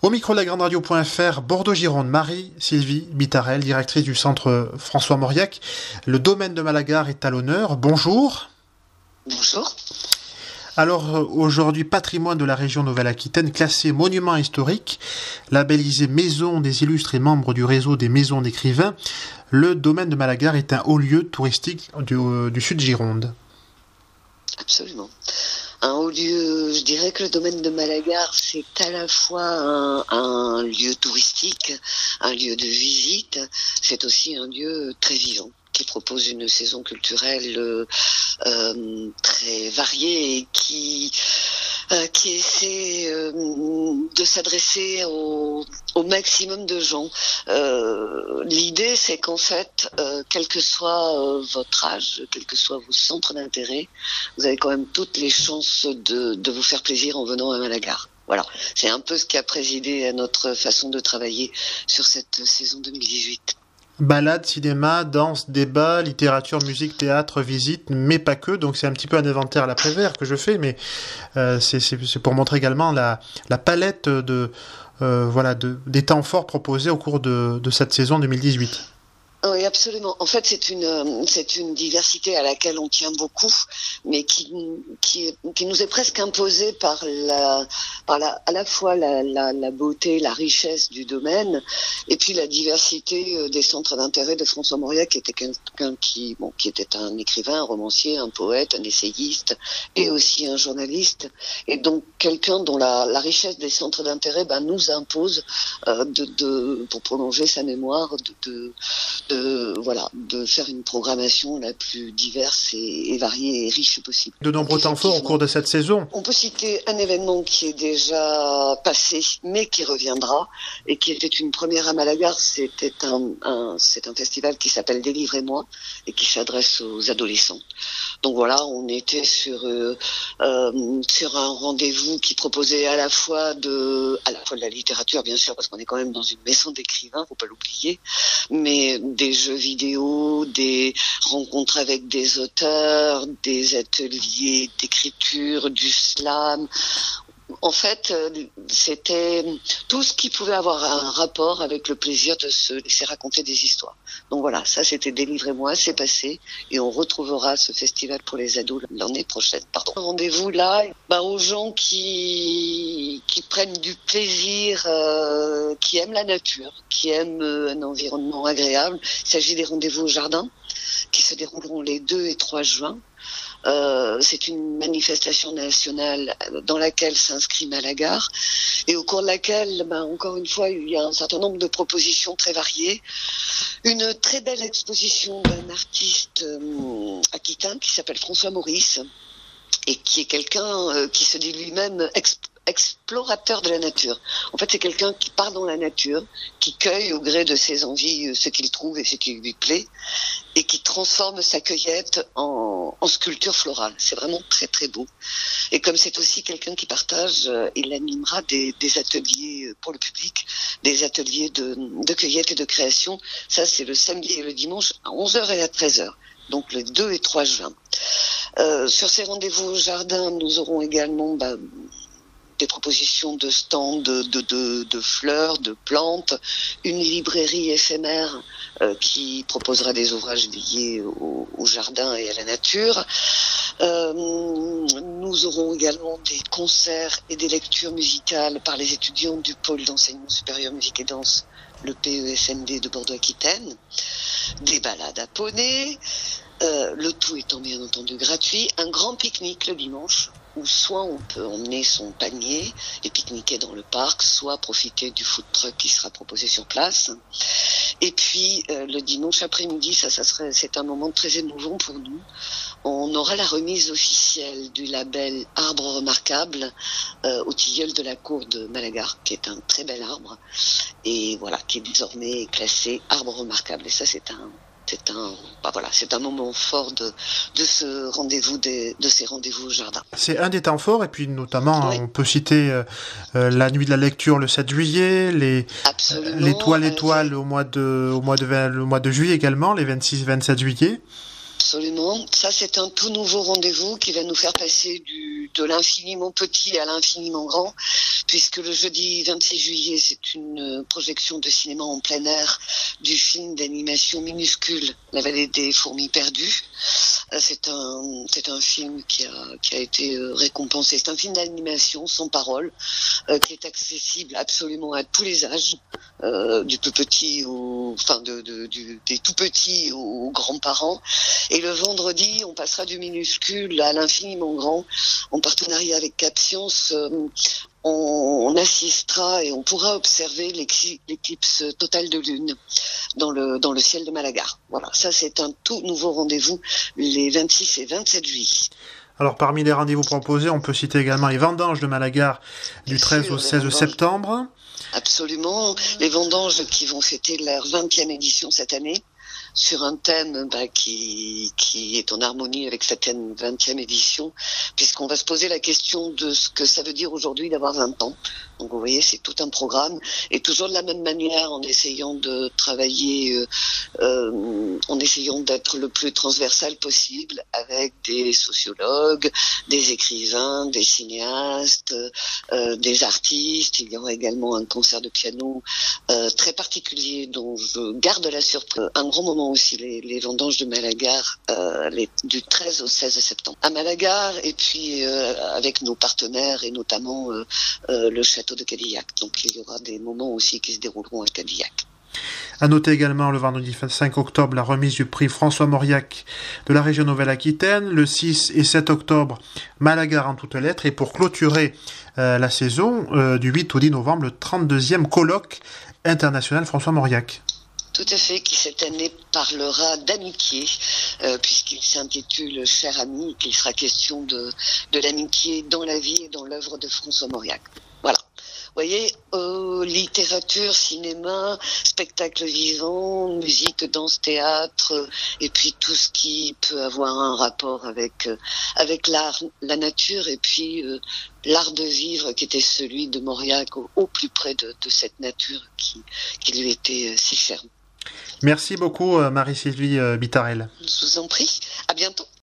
Au micro de la grande radio.fr, Bordeaux-Gironde, Marie-Sylvie Bitarel, directrice du centre François Mauriac. Le domaine de Malagar est à l'honneur. Bonjour. Bonjour. Alors aujourd'hui, patrimoine de la région Nouvelle-Aquitaine, classé monument historique, labellisé maison des illustres et membre du réseau des maisons d'écrivains, le domaine de Malagar est un haut lieu touristique du sud Gironde. Absolument. Un haut lieu, je dirais que le domaine de Malagar, c'est à la fois un lieu touristique, un lieu de visite, c'est aussi un lieu très vivant, qui propose une saison culturelle très variée et qui essaie de s'adresser au maximum de gens. L'idée, c'est qu'en fait, quel que soit votre âge, quel que soit vos centres d'intérêt, vous avez quand même toutes les chances de vous faire plaisir en venant à Malagar. Voilà, c'est un peu ce qui a présidé à notre façon de travailler sur cette saison 2018. Balade, cinéma, danse, débat, littérature, musique, théâtre, visite, mais pas que. Donc c'est un petit peu un inventaire à l'après-vert que je fais, mais c'est pour montrer également la palette des temps forts proposés au cours de cette saison 2018. Oui, absolument. En fait, c'est une diversité à laquelle on tient beaucoup, mais qui nous est presque imposée par à la fois la beauté, la richesse du domaine, et puis la diversité des centres d'intérêt de François Mauriac, qui était quelqu'un qui était un écrivain, un romancier, un poète, un essayiste, et aussi un journaliste, et donc quelqu'un dont la richesse des centres d'intérêt nous impose pour prolonger sa mémoire, de faire une programmation la plus diverse et variée et riche possible. De nombreux temps forts au cours de cette saison. On peut citer un événement qui est déjà passé, mais qui reviendra, et qui était une première à Malagar. C'est un festival qui s'appelle Délivrez-moi, et qui s'adresse aux adolescents. Donc voilà, on était sur un rendez-vous qui proposait à la fois de la littérature, bien sûr, parce qu'on est quand même dans une maison d'écrivains, faut pas l'oublier, mais des jeux vidéo, des rencontres avec des auteurs, des ateliers d'écriture, du slam. En fait, c'était tout ce qui pouvait avoir un rapport avec le plaisir de se laisser raconter des histoires. Donc voilà, ça c'était Délivrez-moi, c'est passé, et on retrouvera ce festival pour les ados l'année prochaine. Rendez-vous là, aux gens qui prennent du plaisir, qui aiment la nature, qui aiment un environnement agréable. Il s'agit des rendez-vous au jardin, qui se dérouleront les 2 et 3 juin. C'est une manifestation nationale dans laquelle s'inscrit Malagar, et au cours de laquelle, encore une fois, il y a un certain nombre de propositions très variées. Une très belle exposition d'un artiste aquitain qui s'appelle François Maurice, et qui est quelqu'un qui se dit lui-même explorateur de la nature. En fait, c'est quelqu'un qui part dans la nature, qui cueille au gré de ses envies ce qu'il trouve et ce qui lui plaît, et qui transforme sa cueillette en sculpture florale. C'est vraiment très très beau. Et comme c'est aussi quelqu'un qui partage, il animera des ateliers pour le public, des ateliers de cueillette et de création. Ça, c'est le samedi et le dimanche à 11h et à 13h. Donc le 2 et 3 juin. Sur ces rendez-vous au jardin, nous aurons également des propositions de stands de fleurs, de plantes, une librairie éphémère qui proposera des ouvrages liés au jardin et à la nature. Nous aurons également des concerts et des lectures musicales par les étudiants du pôle d'enseignement supérieur musique et danse, le PESMD de Bordeaux-Aquitaine, des balades à poney, le tout étant bien entendu gratuit, un grand pique-nique le dimanche, où soit on peut emmener son panier et pique-niquer dans le parc, soit profiter du food truck qui sera proposé sur place. Et puis le dimanche après-midi, c'est un moment très émouvant pour nous. On aura la remise officielle du label Arbre Remarquable au tilleul de la cour de Malagar, qui est un très bel arbre, et voilà, qui est désormais classé Arbre Remarquable. Et ça, c'est un moment fort de ce rendez-vous, de ces rendez-vous au jardin. C'est un des temps forts, et puis notamment, on peut citer la nuit de la lecture le 7 juillet, l'étoile au mois de juillet également, les 26-27 juillet. Absolument. Ça, c'est un tout nouveau rendez-vous qui va nous faire passer de l'infiniment petit à l'infiniment grand, puisque le jeudi 26 juillet, c'est une projection de cinéma en plein air du film d'animation minuscule, La vallée des fourmis perdues. C'est un film qui a été récompensé. C'est un film d'animation sans parole, qui est accessible absolument à tous les âges, du plus petit des tout petits aux grands-parents. Et le vendredi, on passera du minuscule à l'infiniment grand, en partenariat avec Capscience. On assistera et on pourra observer l'éclipse totale de lune dans le ciel de Malaga. Voilà, ça c'est un tout nouveau rendez-vous les 26 et 27 juillet. Alors parmi les rendez-vous proposés, on peut citer également les vendanges de Malaga du 13 au 16 septembre. Absolument, les vendanges qui vont fêter leur 20e édition cette année, sur un thème qui est en harmonie avec cette 20e édition, puisqu'on va se poser la question de ce que ça veut dire aujourd'hui d'avoir 20 ans. Donc vous voyez, c'est tout un programme, et toujours de la même manière, en essayant de travailler, en essayant d'être le plus transversal possible, avec des sociologues, des écrivains, des cinéastes, des artistes. Il y aura également un concert de piano très particulier dont je garde la surprise. Un grand moment aussi, les vendanges de Malagar, du 13 au 16 septembre. À Malagar, et puis avec nos partenaires, et notamment le château de Cadillac. Donc il y aura des moments aussi qui se dérouleront à Cadillac. À noter également le vendredi 5 octobre la remise du prix François Mauriac de la région Nouvelle-Aquitaine, le 6 et 7 octobre Malagar en toutes lettres, et pour clôturer la saison, du 8 au 10 novembre, le 32e colloque international François Mauriac. Tout à fait, qui cette année parlera d'amitié, puisqu'il s'intitule Cher ami, qu'il sera question de l'amitié dans la vie et dans l'œuvre de François Mauriac. Voilà. Vous voyez, littérature, cinéma, spectacle vivant, musique, danse, théâtre, et puis tout ce qui peut avoir un rapport avec l'art, la nature, et puis l'art de vivre qui était celui de Mauriac au plus près de cette nature qui lui était si chère. Merci beaucoup Marie-Sylvie Bitarel. Je vous en prie, à bientôt.